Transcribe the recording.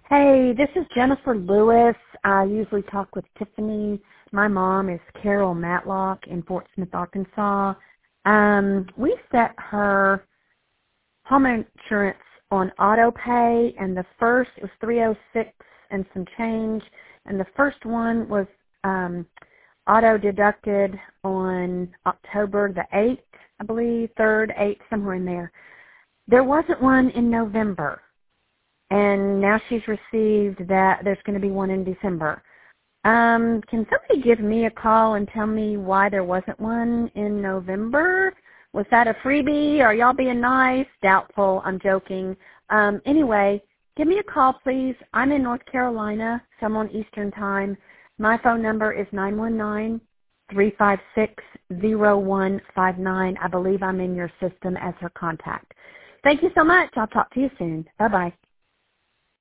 Hey, this is Jennifer Lewis. I usually talk with Tiffany. My mom is Carol Matlock in Fort Smith, Arkansas. We set her home insurance on auto pay, and the first, it was 306 and some change, and the first one was auto deducted on October the 8th, I believe, 3rd, 8th, somewhere in there. There wasn't one in November. And now she's received that there's going to be one in December. Can somebody give me a call and tell me why there wasn't one in November? Was that a freebie? Are y'all being nice? Doubtful. I'm joking. Anyway, give me a call, please. I'm in North Carolina, so I'm on Eastern Time. My phone number is 919-356-0159. I believe I'm in your system as her contact. Thank you so much. I'll talk to you soon. Bye-bye.